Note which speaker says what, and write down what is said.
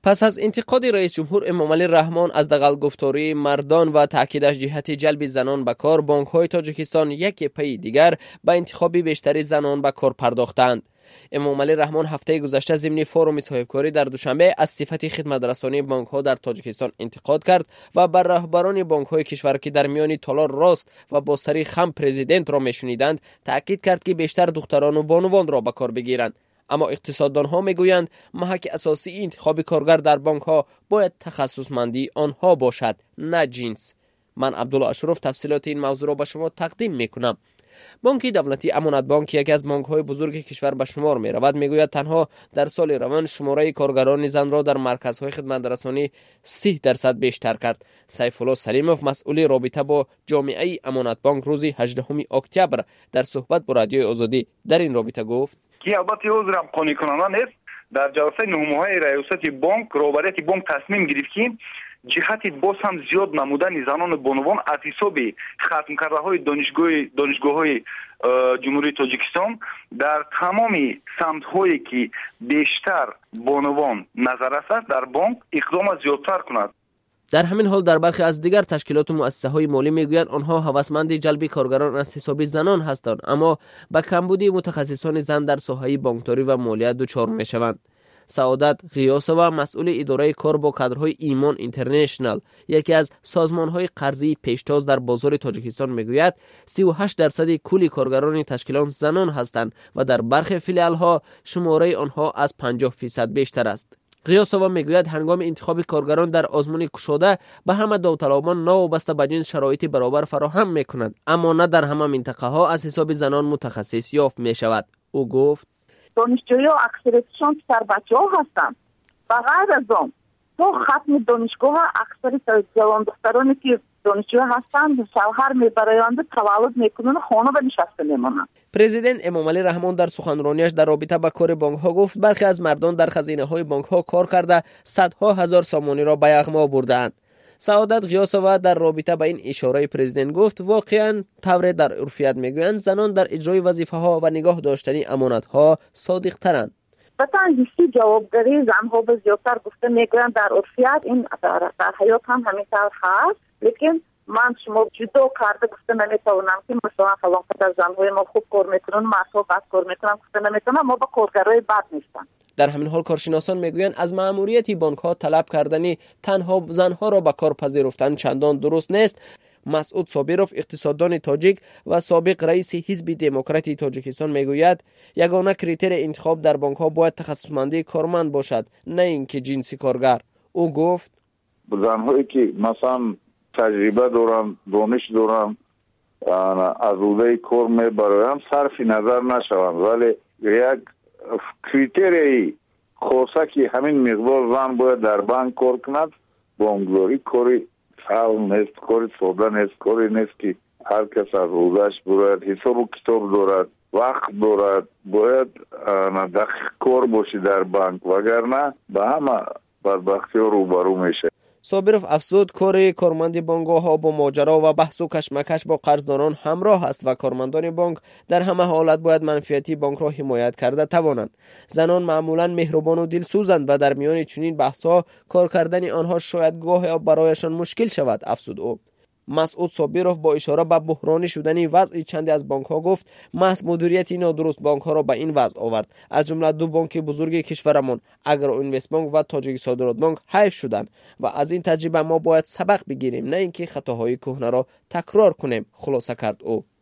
Speaker 1: پس از انتقاد رئیس جمهور امامعلی رحمان از دغل گفتاری مردان و تاکیدش جهت جلب زنان به کار، بانک‌های تاجیکستان یک پی دیگر به انتخاب بیشتر زنان به کار پرداختند. امامعلی رحمان هفته گذشته ضمن فوروم صاحبکاری در دوشنبه از صفت خدمت‌رسانی بانک‌ها در تاجیکستان انتقاد کرد و بر رهبران بانک‌های کشور که در میان تالار راست و بازتری خم پرزیدنت را میشنیدند تاکید کرد که بیشتر دختران و بانوان را به کار بگیرند. اما اقتصاددانها میگویند محک اساسی انتخاب کارگر در بانک‌ها باید تخصصمندی آنها باشد، نه جنس. من عبدالله اشرف تفصیلات این موضوع را به شما تقدیم میکنم. بانک دولتی امانت بانک یکی از بانک‌های بزرگ کشور به شمار می‌رود. میگوید تنها در سال روان شماره کارگران زن را در مرکزهای خدمت‌رسانی 30% بیشتر کرد. سیف‌الله سلیموف مسئول رابطه با جامعه امانت بانک روز 18 اکتبر در صحبت با رادیوی آزادی در این رابطه گفت
Speaker 2: که البته عذرم قانع کننده نیست. در جلسه نهم‌های ریاست بانک رهبریت بانک تصمیم گرفت که جهت باز هم زیاد نمودن زنان بانوان از حساب ختم کرده های دانشگاه های جمهوری تاجیکستان در تمام سمت هایی که بیشتر بانوان نظر است در بانک اقدام زیادتر کند.
Speaker 1: در همین حال در برخی از دیگر تشکیلات و مؤسسه‌های مالی میگویند آنها هوسمند جلب کارگران از حساب زنان هستند، اما با کمبودی متخصصان زن در ساحه بانکداری و مالیات دچار میشوند. سعادت غیاسова مسئول اداره کار با کادرهای ایمان اینترنشنال، یکی از سازمان‌های قرضی پیشتاز در بازار تاجیکستان میگوید 38% کل کارگران تشکیلات زنان هستند و در برخی فیلیال‌ها شماره آنها از 50% بیشتر است. غیاسова میگوید هنگام انتخاب کارگران در آزمون کشاده به همه داوطلبان نوابسته به جنس شرایط برابر فراهم میکنند، اما نه در همه منطقه ها از حساب زنان متخصص یافت می شود. او گفت
Speaker 3: دانشجویان اکثریتشان پسر بچه‌ها هستند. و غیر از آن تو ختم دانشگاه اکثر جوان دخترانی که دانشجو هستند شوهر میبرایند تولد میکنند خانه به نشسته میمانند.
Speaker 1: پرزیدنت امامعلی رحمان در سخنرانیش در رابطه با کار بانک ها گفت برخی از مردان در خزینه های بانک ها کار کرده صدها هزار سامانی را به یغما بردند. سعادت غیاسова در رابطه با این اشاره پرزیدنت گفت واقعا طور در عرفیت میگویند زنان در اجرای وظیفه ها و نگاه داشتن امانت ها صادق ترند.
Speaker 3: بطن حسی جوابداری زنها به زیادتر گفته میگویند در عرفیت این در حیات هم همینطور هست، لیکن من شما جدا کرده گفته نمیتونم که مثلا فلان قدر زنهای ما خوب کار میکنن مردها بد کار میکنن گفته نمیتونم، ما با کارگرای بد نیستن.
Speaker 1: در همین حال کارشناسان میگویند از مأموریت بانک ها طلب کردنی تنها زنها را به کار پذیرفتن چندان درست نیست. مسعود صابروف اقتصاددان تاجیک و سابق رئیس حزب دموکراتی تاجیکستان میگوید یگانه کریتری انتخاب در بانک ها باید تخصصمندی کارمند باشد، نه اینکه جنسی کارگر. او گفت
Speaker 4: زنهایی که مثلا تجربه دارن، دانش دارن، از عهده کار میبرن صرف نظر نشوند، ولی یک کریتری خاصه که همین مقدار زن باید در بانک کار کند. بانکداری کاری فعال نیست، کاری ساده نیست، کاری نیست که هر کس از عهده‌اش برد، حساب و کتاب دارد، وقت دارد، باید دقیق کار باشی در بانک، وگرنه به همه بدبختی ها روبرو میشه.
Speaker 1: صابروف افزود کار کارمند بانک‌ها ها با ماجرا و بحث و کشمکش با قرضداران همراه است و کارمندان بانک در همه حالت باید منفعتی بانک را حمایت کرده توانند. زنان معمولا مهربان و دلسوزند و در میان چنین بحث‌ها کار کردن آنها شاید گاهی برایشان مشکل شود، افزود او. مسعود صابروف با اشاره به بحرانی شدن وضع چندی از بانک ها گفت محض مدیریت نادرست بانک ها را به این وضع آورد. از جمله دو بانک بزرگ کشورمان اگرو اینوست بانک و تاجیک صادرات بانک حیف شدند و از این تجربه ما باید سبق بگیریم، نه اینکه خطاهای کهنه را تکرار کنیم، خلاصه کرد او.